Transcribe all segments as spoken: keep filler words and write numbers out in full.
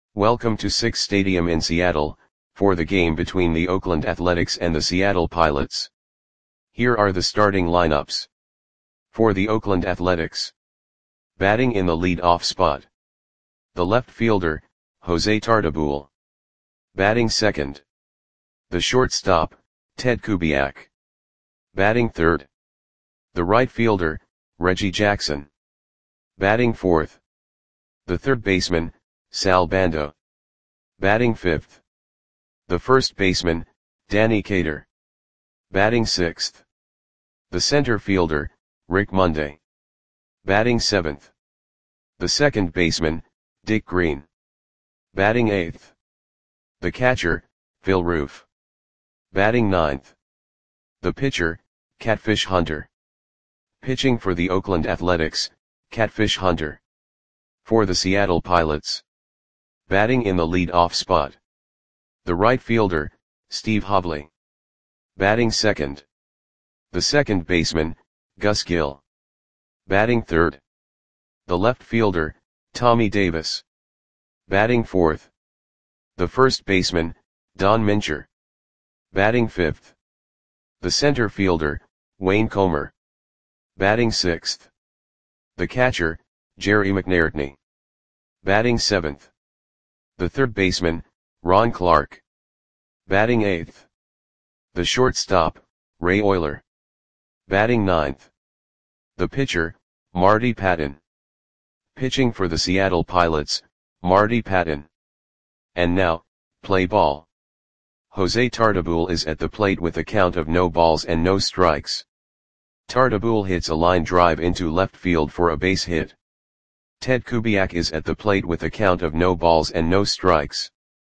Welcome to Sick's Stadium in Seattle, for the game between the Oakland Athletics and the Seattle Pilots. Here are the starting lineups. For the Oakland Athletics. Batting in the lead-off spot. The left fielder, Jose Tartabull. Batting second. The shortstop, Ted Kubiak. Batting third. The right fielder, Reggie Jackson. Batting fourth. The third baseman, Sal Bando. Batting fifth. The first baseman, Danny Cater. Batting sixth. The center fielder, Rick Monday. Batting seventh. The second baseman, Dick Green. Batting eighth. The catcher, Phil Roof. Batting ninth. The pitcher, Catfish Hunter. Pitching for the Oakland Athletics, Catfish Hunter. For the Seattle Pilots. Batting in the lead-off spot. The right fielder, Steve Hovley. Batting second. The second baseman, Gus Gill. Batting third. The left fielder, Tommy Davis. Batting fourth. The first baseman, Don Mincher. Batting fifth. The center fielder, Wayne Comer. Batting sixth. The catcher, Jerry McNairtney. Batting seventh. The third baseman, Ron Clark. Batting eighth. The shortstop, Ray Oyler. Batting ninth. The pitcher, Marty Patton. Pitching for the Seattle Pilots, Marty Patton. And now, play ball. Jose Tartabull is at the plate with a count of no balls and no strikes. Tartabull hits a line drive into left field for a base hit. Ted Kubiak is at the plate with a count of no balls and no strikes.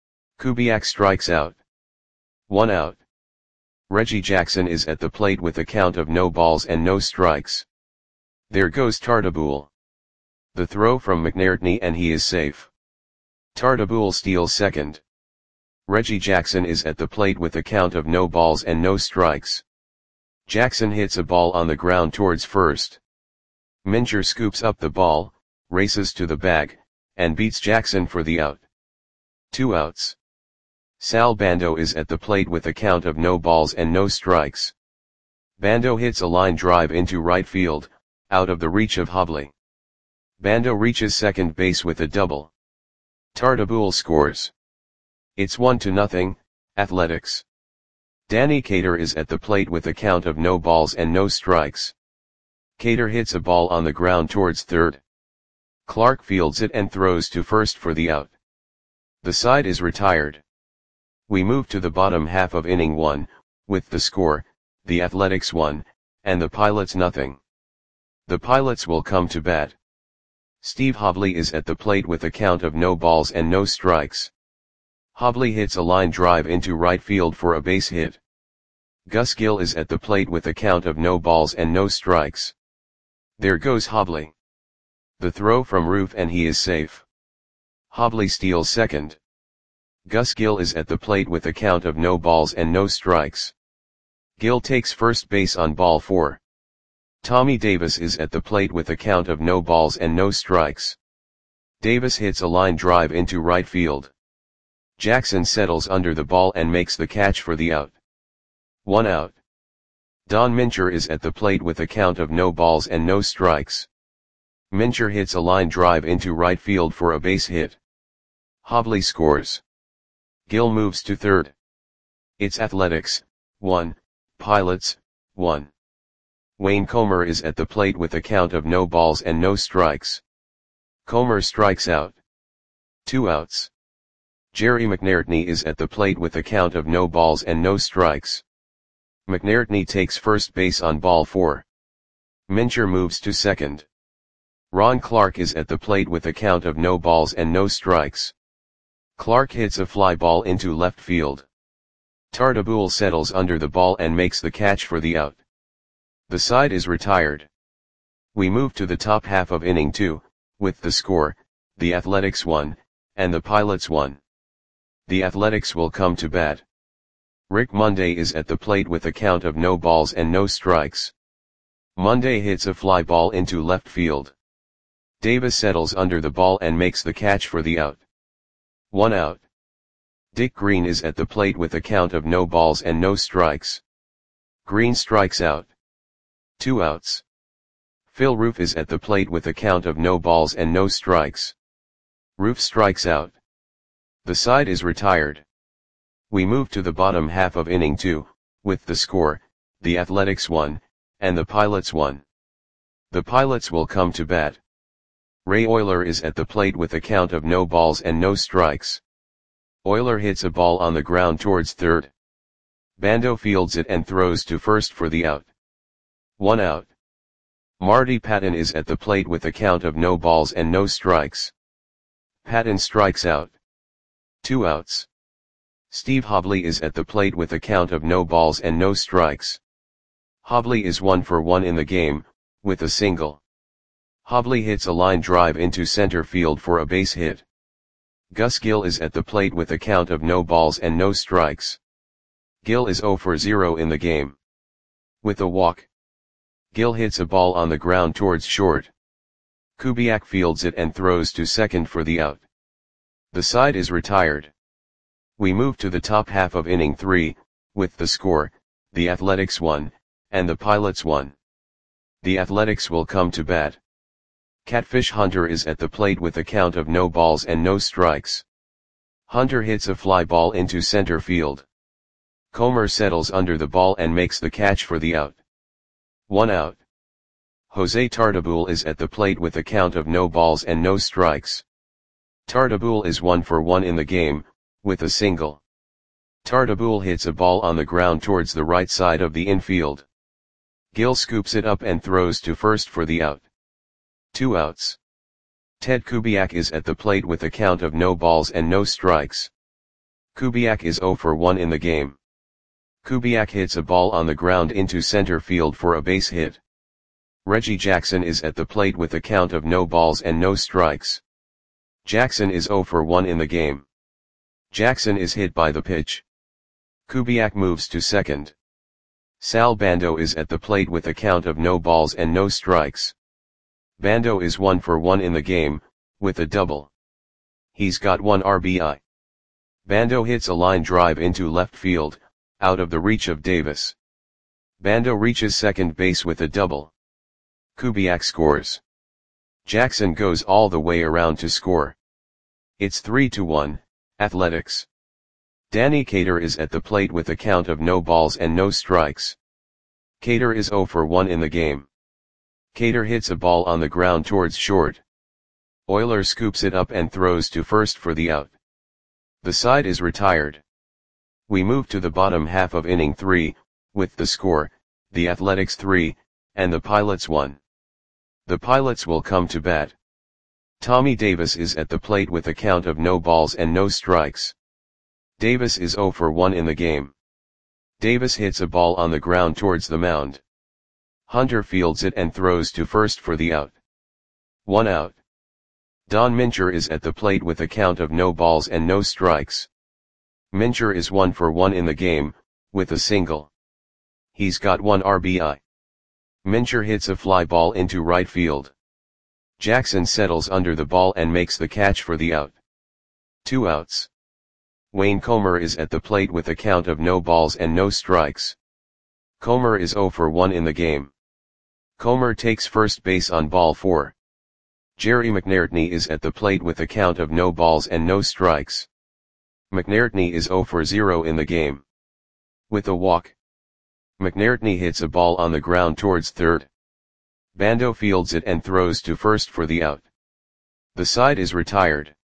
Kubiak strikes out. One out. Reggie Jackson is at the plate with a count of no balls and no strikes. There goes Tartabull. The throw from McNairtney and he is safe. Tartabull steals second. Reggie Jackson is at the plate with a count of no balls and no strikes. Jackson hits a ball on the ground towards first. Mincher scoops up the ball, races to the bag, and beats Jackson for the out. Two outs. Sal Bando is at the plate with a count of no balls and no strikes. Bando hits a line drive into right field, out of the reach of Hovley. Bando reaches second base with a double. Tartabull scores. It's one to nothing, Athletics. Danny Cater is at the plate with a count of no balls and no strikes. Cater hits a ball on the ground towards third. Clark fields it and throws to first for the out. The side is retired. We move to the bottom half of inning one, with the score, the Athletics one, and the Pilots nothing. The Pilots will come to bat. Steve Hovley is at the plate with a count of no balls and no strikes. Hovley hits a line drive into right field for a base hit. Gus Gill is at the plate with a count of no balls and no strikes. There goes Hovley. The throw from Roof and he is safe. Hovley steals second. Gus Gill is at the plate with a count of no balls and no strikes. Gill takes first base on ball four. Tommy Davis is at the plate with a count of no balls and no strikes. Davis hits a line drive into right field. Jackson settles under the ball and makes the catch for the out. One out. Don Mincher is at the plate with a count of no balls and no strikes. Mincher hits a line drive into right field for a base hit. Hovley scores. Gill moves to third. It's Athletics, one, Pilots, one. Wayne Comer is at the plate with a count of no balls and no strikes. Comer strikes out. Two outs. Jerry McNairtney is at the plate with a count of no balls and no strikes. McNairtney takes first base on ball four. Mincher moves to second. Ron Clark is at the plate with a count of no balls and no strikes. Clark hits a fly ball into left field. Tartabull settles under the ball and makes the catch for the out. The side is retired. We move to the top half of inning two, with the score, the Athletics one, and the Pilots one. The Athletics will come to bat. Rick Monday is at the plate with a count of no balls and no strikes. Monday hits a fly ball into left field. Davis settles under the ball and makes the catch for the out. One out. Dick Green is at the plate with a count of no balls and no strikes. Green strikes out. Two outs. Phil Roof is at the plate with a count of no balls and no strikes. Roof strikes out. The side is retired. We move to the bottom half of inning two, with the score, the Athletics one, and the Pilots one. The Pilots will come to bat. Ray Oyler is at the plate with a count of no balls and no strikes. Oyler hits a ball on the ground towards third. Bando fields it and throws to first for the out. One out. Marty Patton is at the plate with a count of no balls and no strikes. Patton strikes out. Two outs. Steve Hobley is at the plate with a count of no balls and no strikes. Hobley is one for one in the game, with a single. Hobley hits a line drive into center field for a base hit. Gus Gill is at the plate with a count of no balls and no strikes. Gill is zero for zero in the game. With a walk. Gill hits a ball on the ground towards short. Kubiak fields it and throws to second for the out. The side is retired. We move to the top half of inning three, with the score, the Athletics one, and the Pilots one. The Athletics will come to bat. Catfish Hunter is at the plate with a count of no balls and no strikes. Hunter hits a fly ball into center field. Comer settles under the ball and makes the catch for the out. One out. Jose Tartabull is at the plate with a count of no balls and no strikes. Tartabull is one for one in the game, with a single. Tartabull hits a ball on the ground towards the right side of the infield. Gill scoops it up and throws to first for the out. Two outs. Ted Kubiak is at the plate with a count of no balls and no strikes. Kubiak is zero for one in the game. Kubiak hits a ball on the ground into center field for a base hit. Reggie Jackson is at the plate with a count of no balls and no strikes. Jackson is zero for one in the game. Jackson is hit by the pitch. Kubiak moves to second. Sal Bando is at the plate with a count of no balls and no strikes. Bando is one for one in the game, with a double. He's got one R B I. Bando hits a line drive into left field, out of the reach of Davis. Bando reaches second base with a double. Kubiak scores. Jackson goes all the way around to score. It's three to one, Athletics. Danny Cater is at the plate with a count of no balls and no strikes. Cater is zero for one in the game. Cater hits a ball on the ground towards short. Oyler scoops it up and throws to first for the out. The side is retired. We move to the bottom half of inning three, with the score, the Athletics three, and the Pilots one. The Pilots will come to bat. Tommy Davis is at the plate with a count of no balls and no strikes. Davis is zero for one in the game. Davis hits a ball on the ground towards the mound. Hunter fields it and throws to first for the out. One out. Don Mincher is at the plate with a count of no balls and no strikes. Mincher is one for one in the game, with a single. He's got one R B I. Mincher hits a fly ball into right field. Jackson settles under the ball and makes the catch for the out. Two outs. Wayne Comer is at the plate with a count of no balls and no strikes. Comer is zero for one in the game. Comer takes first base on ball four. Jerry McNairtney is at the plate with a count of no balls and no strikes. McNairtney is zero for zero in the game. With a walk. McNairtney hits a ball on the ground towards third. Bando fields it and throws to first for the out. The side is retired.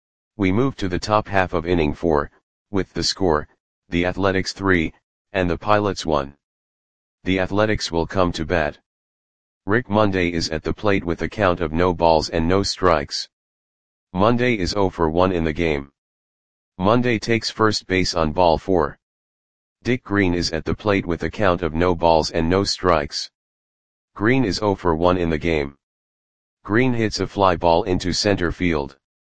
We move to the top half of inning four, with the score, the Athletics three, and the Pilots one. The Athletics will come to bat. Rick Monday is at the plate with a count of no balls and no strikes. Monday is zero for one in the game. Monday takes first base on ball four. Dick Green is at the plate with a count of no balls and no strikes. Green is zero for one in the game. Green hits a fly ball into center field.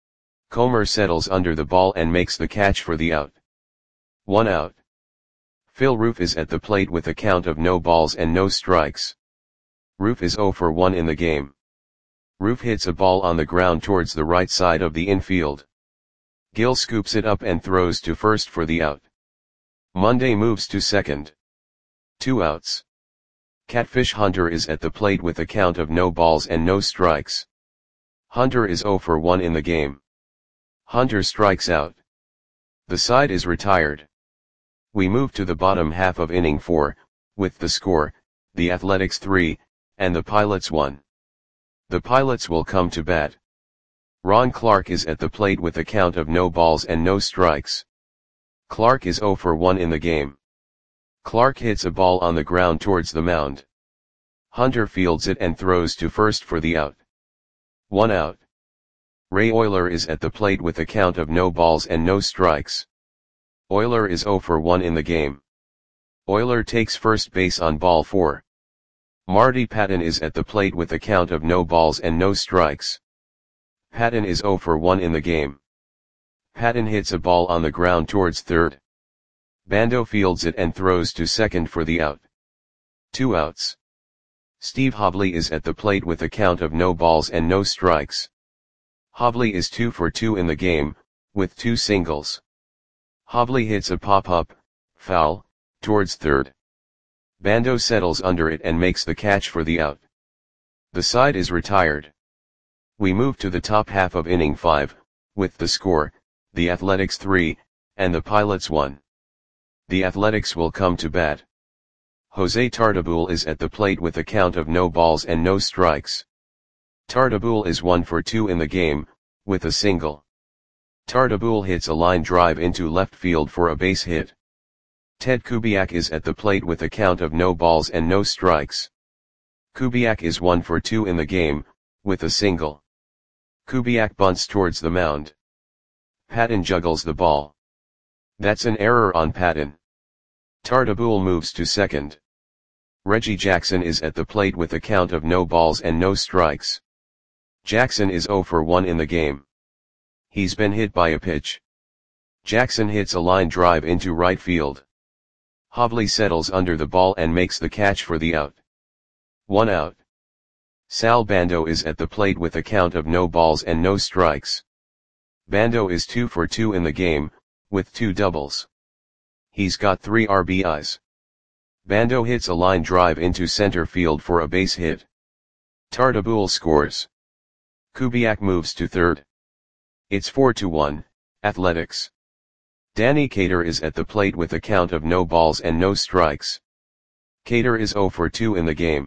Comer settles under the ball and makes the catch for the out. One out. Phil Roof is at the plate with a count of no balls and no strikes. Roof is zero for one in the game. Roof hits a ball on the ground towards the right side of the infield. Gill scoops it up and throws to first for the out. Monday moves to second. Two outs. Catfish Hunter is at the plate with a count of no balls and no strikes. Hunter is zero for one in the game. Hunter strikes out. The side is retired. We move to the bottom half of inning four, with the score, the Athletics three, and the Pilots one. The Pilots will come to bat. Ron Clark is at the plate with a count of no balls and no strikes. Clark is zero for one in the game. Clark hits a ball on the ground towards the mound. Hunter fields it and throws to first for the out. One out. Ray Oyler is at the plate with a count of no balls and no strikes. Oyler is zero for one in the game. Oyler takes first base on ball four. Marty Patton is at the plate with a count of no balls and no strikes. Patton is zero for one in the game. Patton hits a ball on the ground towards third. Bando fields it and throws to second for the out. Two outs. Steve Hobley is at the plate with a count of no balls and no strikes. Hobley is two for two in the game, with two singles. Hobley hits a pop-up, foul, towards third. Bando settles under it and makes the catch for the out. The side is retired. We move to the top half of inning five, with the score, the Athletics three, and the Pilots one. The Athletics will come to bat. Jose Tartabull is at the plate with a count of no balls and no strikes. Tartabull is one for two in the game, with a single. Tartabull hits a line drive into left field for a base hit. Ted Kubiak is at the plate with a count of no balls and no strikes. Kubiak is one for two in the game, with a single. Kubiak bunts towards the mound. Patton juggles the ball. That's an error on Patton. Tartabull moves to second. Reggie Jackson is at the plate with a count of no balls and no strikes. Jackson is zero for one in the game. He's been hit by a pitch. Jackson hits a line drive into right field. Hobley settles under the ball and makes the catch for the out. One out. Sal Bando is at the plate with a count of no balls and no strikes. Bando is two for two in the game, with two doubles. He's got three R B Is. Bando hits a line drive into center field for a base hit. Tartabull scores. Kubiak moves to third. It's four to one, Athletics. Danny Cater is at the plate with a count of no balls and no strikes. Cater is zero for two in the game.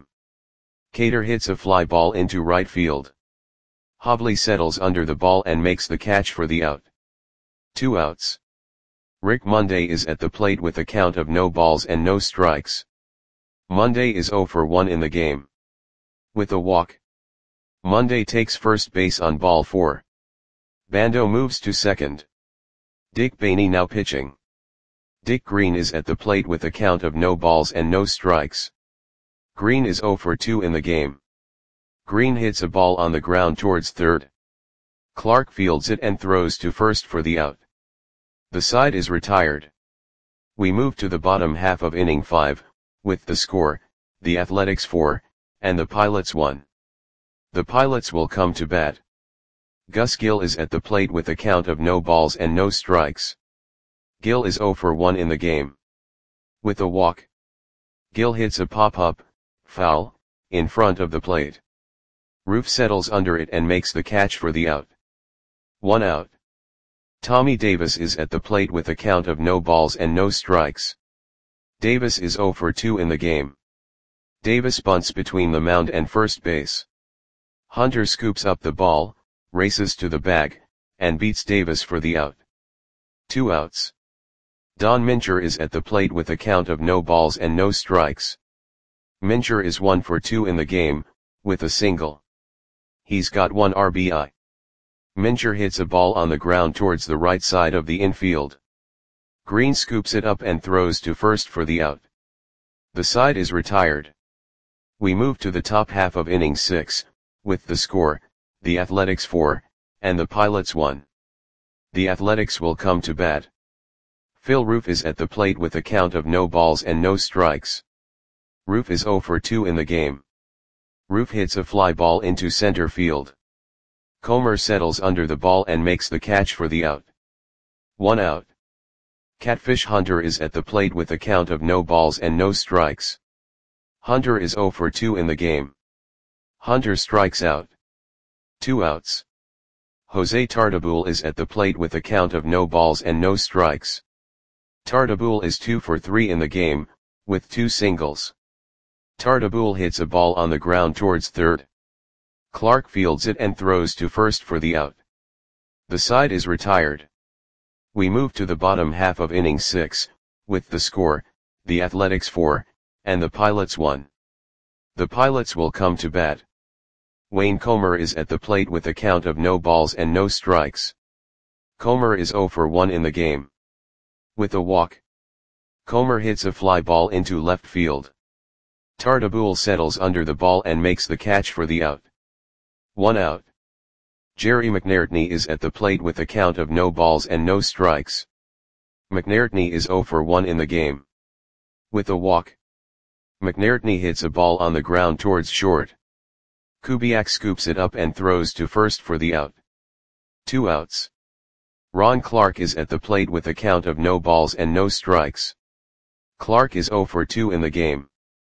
Cater hits a fly ball into right field. Hobley settles under the ball and makes the catch for the out. Two outs. Rick Monday is at the plate with a count of no balls and no strikes. Monday is zero for one in the game. With a walk. Monday takes first base on ball four. Bando moves to second. Dick Bainey now pitching. Dick Green is at the plate with a count of no balls and no strikes. Green is zero for two in the game. Green hits a ball on the ground towards third. Clark fields it and throws to first for the out. The side is retired. We move to the bottom half of inning five, with the score, the Athletics four, and the Pilots one. The Pilots will come to bat. Gus Gill is at the plate with a count of no balls and no strikes. Gill is zero for one in the game. With a walk. Gill hits a pop-up, foul, in front of the plate. Roof settles under it and makes the catch for the out. One out. Tommy Davis is at the plate with a count of no balls and no strikes. Davis is zero for two in the game. Davis bunts between the mound and first base. Hunter scoops up the ball, races to the bag, and beats Davis for the out. Two outs. Don Mincher is at the plate with a count of no balls and no strikes. Mincher is one for two in the game, with a single. He's got one R B I. Mincher hits a ball on the ground towards the right side of the infield. Green scoops it up and throws to first for the out. The side is retired. We move to the top half of inning six, with the score, the Athletics four, and the Pilots one. The Athletics will come to bat. Phil Roof is at the plate with a count of no balls and no strikes. Roof is zero for two in the game. Roof hits a fly ball into center field. Comer settles under the ball and makes the catch for the out. One out. Catfish Hunter is at the plate with a count of no balls and no strikes. Hunter is zero for two in the game. Hunter strikes out. Two outs. Jose Tartabull is at the plate with a count of no balls and no strikes. Tartabull is two for three in the game, with two singles. Tartabull hits a ball on the ground towards third. Clark fields it and throws to first for the out. The side is retired. We move to the bottom half of inning six, with the score, the Athletics four, and the Pilots one. The Pilots will come to bat. Wayne Comer is at the plate with a count of no balls and no strikes. Comer is zero for one in the game. With a walk, Comer hits a fly ball into left field. Tartabull settles under the ball and makes the catch for the out. One out. Jerry McNairtney is at the plate with a count of no balls and no strikes. McNairtney is zero for one in the game. With a walk, McNairtney hits a ball on the ground towards short. Kubiak scoops it up and throws to first for the out. Two outs. Ron Clark is at the plate with a count of no balls and no strikes. Clark is zero for two in the game.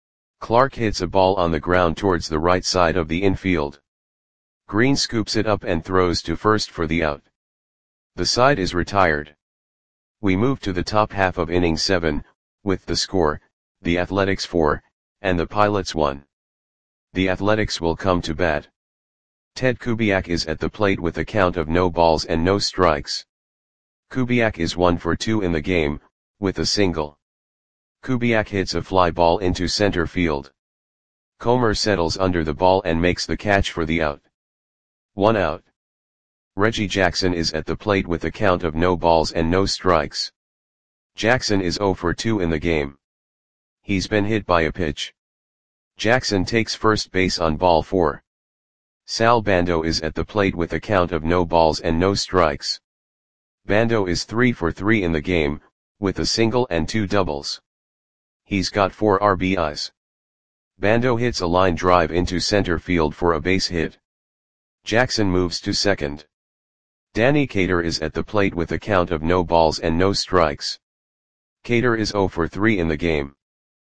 Clark hits a ball on the ground towards the right side of the infield. Green scoops it up and throws to first for the out. The side is retired. We move to the top half of inning seven, with the score, the Athletics four, and the Pilots one. The Athletics will come to bat. Ted Kubiak is at the plate with a count of no balls and no strikes. Kubiak is one for two in the game, with a single. Kubiak hits a fly ball into center field. Comer settles under the ball and makes the catch for the out. One out. Reggie Jackson is at the plate with a count of no balls and no strikes. Jackson is zero for two in the game. He's been hit by a pitch. Jackson takes first base on ball four. Sal Bando is at the plate with a count of no balls and no strikes. Bando is three for three in the game, with a single and two doubles. He's got four R B Is. Bando hits a line drive into center field for a base hit. Jackson moves to second. Danny Cater is at the plate with a count of no balls and no strikes. Cater is zero for three in the game.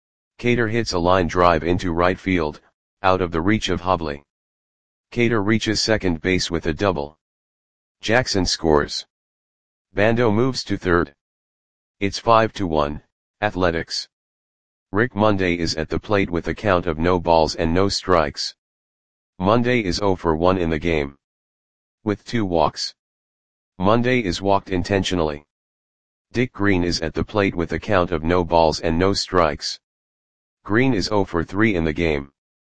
Cater hits a line drive into right field, out of the reach of Hobley. Cater reaches second base with a double. Jackson scores. Bando moves to third. It's five to one, Athletics. Rick Monday is at the plate with a count of no balls and no strikes. Monday is zero for one in the game. With two walks. Monday is walked intentionally. Dick Green is at the plate with a count of no balls and no strikes. Green is zero for three in the game.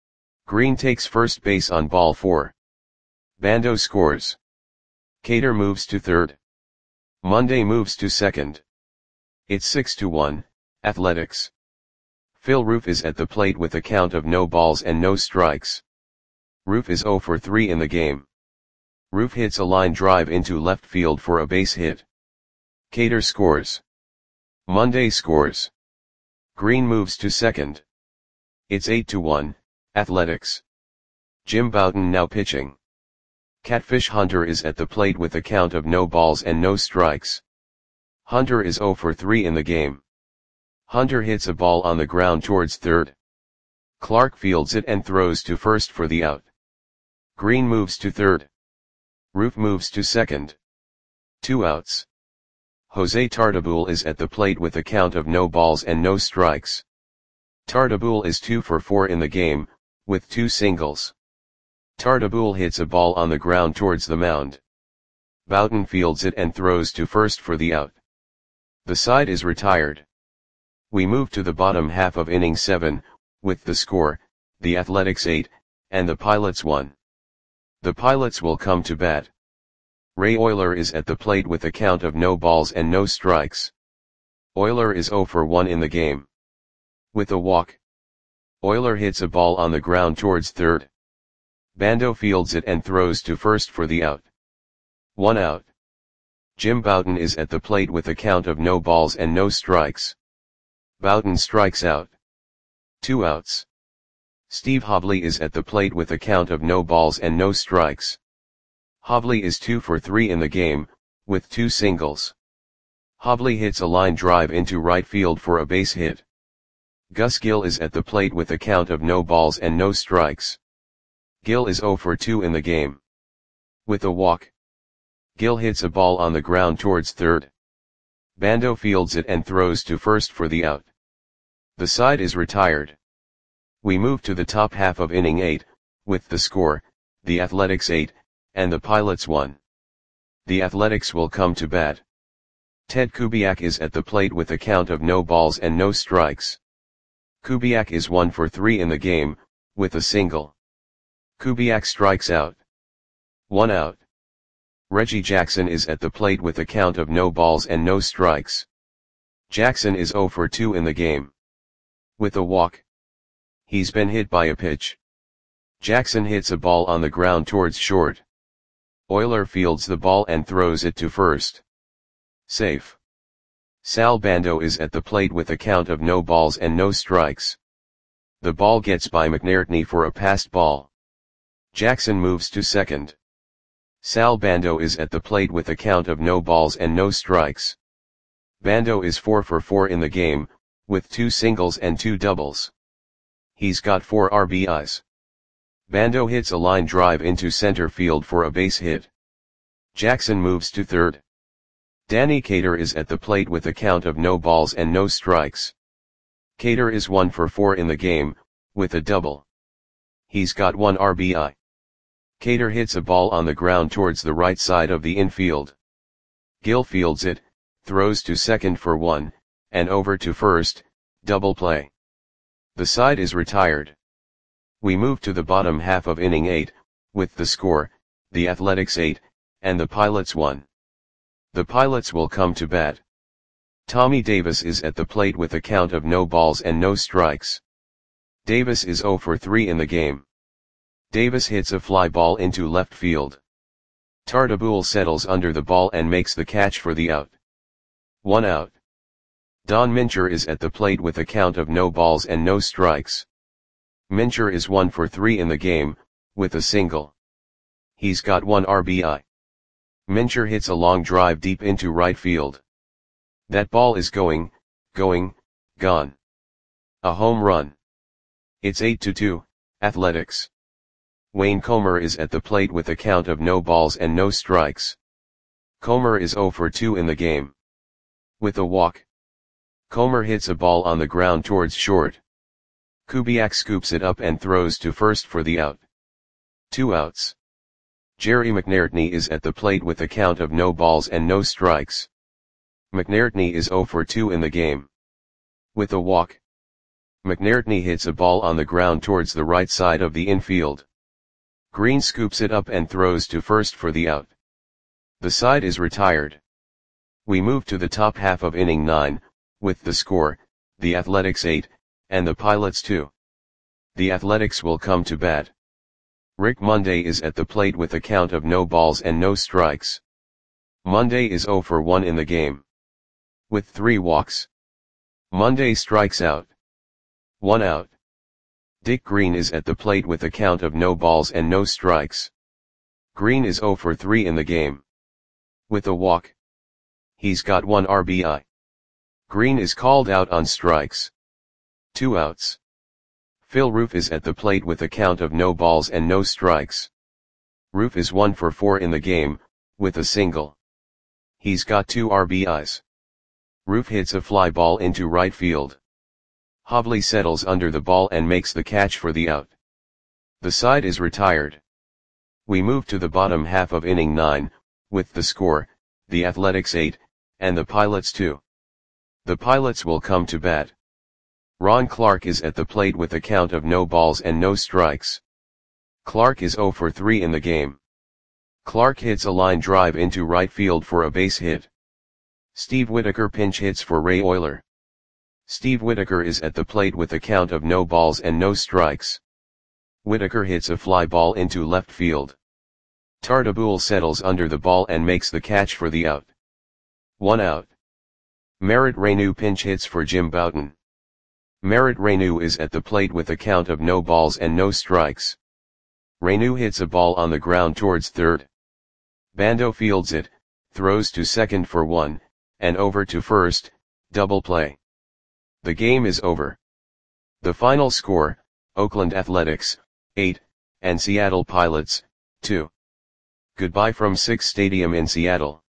Green takes first base on ball four. Bando scores. Cater moves to third. Monday moves to second. It's six to one, Athletics. Phil Roof is at the plate with a count of no balls and no strikes. Roof is zero for three in the game. Roof hits a line drive into left field for a base hit. Cater scores. Monday scores. Green moves to second. It's eight to one, Athletics. Jim Bouton now pitching. Catfish Hunter is at the plate with a count of no balls and no strikes. Hunter is zero for three in the game. Hunter hits a ball on the ground towards third. Clark fields it and throws to first for the out. Green moves to third. Roof moves to second. Two outs. Jose Tartabull is at the plate with a count of no balls and no strikes. Tartabull is two for four in the game, with two singles. Tartabull hits a ball on the ground towards the mound. Bouton fields it and throws to first for the out. The side is retired. We move to the bottom half of inning seven, with the score, the Athletics eight, and the Pilots one. The Pilots will come to bat. Ray Oyler is at the plate with a count of no balls and no strikes. Oyler is zero for one in the game. With a walk, Oyler hits a ball on the ground towards third. Bando fields it and throws to first for the out. One out. Jim Bouton is at the plate with a count of no balls and no strikes. Bouton strikes out. Two outs. Steve Hobley is at the plate with a count of no balls and no strikes. Hobley is two for three in the game, with two singles. Hobley hits a line drive into right field for a base hit. Gus Gill is at the plate with a count of no balls and no strikes. Gill is oh for two in the game. With a walk. Gill hits a ball on the ground towards third. Bando fields it and throws to first for the out. The side is retired. We move to the top half of inning eight, with the score, the Athletics eight, and the Pilots one. The Athletics will come to bat. Ted Kubiak is at the plate with a count of no balls and no strikes. Kubiak is one for three in the game, with a single. Kubiak strikes out. One out. Reggie Jackson is at the plate with a count of no balls and no strikes. Jackson is oh for two in the game. With a walk. He's been hit by a pitch. Jackson hits a ball on the ground towards short. Oyler fields the ball and throws it to first. Safe. Sal Bando is at the plate with a count of no balls and no strikes. The ball gets by McNairtney for a passed ball. Jackson moves to second. Sal Bando is at the plate with a count of no balls and no strikes. Bando is four for four in the game, with two singles and two doubles. He's got four R B Is. Bando hits a line drive into center field for a base hit. Jackson moves to third. Danny Cater is at the plate with a count of no balls and no strikes. Cater is one for four in the game, with a double. He's got one R B I. Cater hits a ball on the ground towards the right side of the infield. Gill fields it, throws to second for one, and over to first, double play. The side is retired. We move to the bottom half of inning eight, with the score, the Athletics eight, and the Pilots one. The Pilots will come to bat. Tommy Davis is at the plate with a count of no balls and no strikes. Davis is oh for three in the game. Davis hits a fly ball into left field. Tartabull settles under the ball and makes the catch for the out. One out. Don Mincher is at the plate with a count of no balls and no strikes. Mincher is one for three in the game, with a single. He's got one R B I. Mincher hits a long drive deep into right field. That ball is going, going, gone. A home run. It's eight to two, Athletics. Wayne Comer is at the plate with a count of no balls and no strikes. Comer is oh for two in the game. With a walk. Comer hits a ball on the ground towards short. Kubiak scoops it up and throws to first for the out. Two outs. Jerry McNairtney is at the plate with a count of no balls and no strikes. McNairtney is oh for two in the game. With a walk. McNairtney hits a ball on the ground towards the right side of the infield. Green scoops it up and throws to first for the out. The side is retired. We move to the top half of inning nine, with the score, the Athletics eight, and the Pilots two. The Athletics will come to bat. Rick Monday is at the plate with a count of no balls and no strikes. Monday is oh for one in the game. With three walks. Monday strikes out. One out. Dick Green is at the plate with a count of no balls and no strikes. Green is oh for three in the game. With a walk. He's got one R B I. Green is called out on strikes. Two outs. Phil Roof is at the plate with a count of no balls and no strikes. Roof is one for four in the game, with a single. He's got two R B Is. Roof hits a fly ball into right field. Hobley settles under the ball and makes the catch for the out. The side is retired. We move to the bottom half of inning nine, with the score, the Athletics eight, and the Pilots two. The Pilots will come to bat. Ron Clark is at the plate with a count of no balls and no strikes. Clark is oh for three in the game. Clark hits a line drive into right field for a base hit. Steve Whitaker pinch hits for Ray Oyler. Steve Whitaker is at the plate with a count of no balls and no strikes. Whitaker hits a fly ball into left field. Tartabull settles under the ball and makes the catch for the out. One out. Merritt Reyneau pinch hits for Jim Bouton. Merritt Reyneau is at the plate with a count of no balls and no strikes. Reyneau hits a ball on the ground towards third. Bando fields it, throws to second for one, and over to first, double play. The game is over. The final score, Oakland Athletics, eight, and Seattle Pilots, two. Goodbye from Sick's Stadium in Seattle.